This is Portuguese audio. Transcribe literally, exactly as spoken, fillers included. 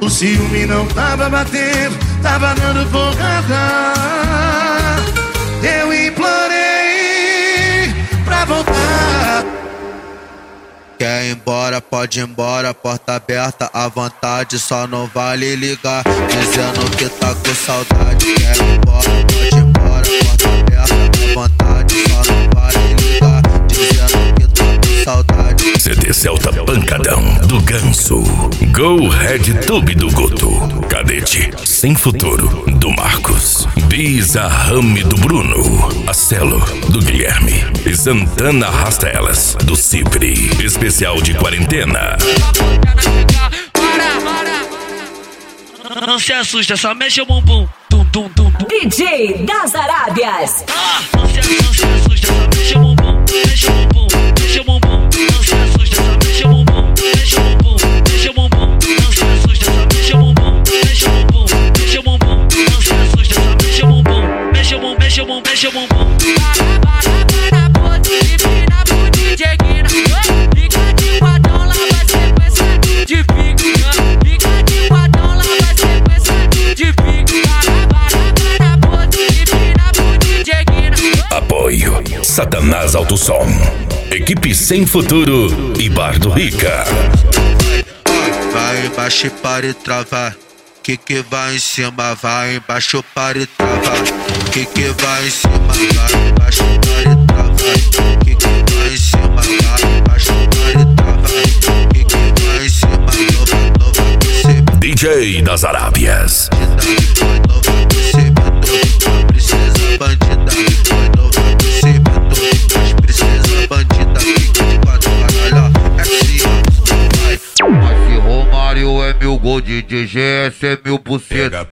O ciúme não tava batendo, tava dando porrada. Eu implorei pra voltar. Quer ir embora, pode ir embora, porta aberta à vontade, só não vale ligar, dizendo que tá com saudade. Quer ir embora, pode ir embora, porta aberta à vontade, só não vale ligar, dizendo que tá com saudade. C D Celta Pancadão do Ganso, Go Red Tube do Guto, Cadete Sem Futuro do Marcos, Bisa Rame do Bruno, Acelo do Guilherme e Santana Arrasta Elas do Cipri. Especial de quarentena. Não se assusta, só mexe o bumbum. Tum, tum, tum, tum. D J das Arábias. Ah, não se, não se assusta, só mexe o bumbum. Mexe o bumbum, mexe o bumbum. Não se assusta, só mexe o bumbum. Mexe o bumbum, mexe o bumbum. Não se assusta, só mexe o bumbum. Mexe o bumbum, mexe o bumbum. Não se assusta, só mexe o bumbum. Mexe o bumbum, mexe o bumbum, mexe o bumbum. Para, para, para, pode empina pro D J Guina. Fica de quadrão, lá vai sequência de fica. Fica de quadrão, lá vai sequência de fica. Para, para, para, pode empina pro D J Guina. Apoio Satanás Alto Som, Equipe Sem Futuro e Bar do Rica. Vai embaixo e para e travar. Que que vai em cima, vai embaixo para e travar. Que que vai em cima, vai embaixo para e travar. Que que vai em cima, vai embaixo para e travar. Que que vai em cima, nova, nova aquecimento. D J das Arábias. Foi novo aquecimento, mas princesa bandida. Foi novo aquecimento, mas princesa bandida. Fica de quatro, caralho, é assim, vai. Mas se Romário é mil gol de D G, esse é mil buceta.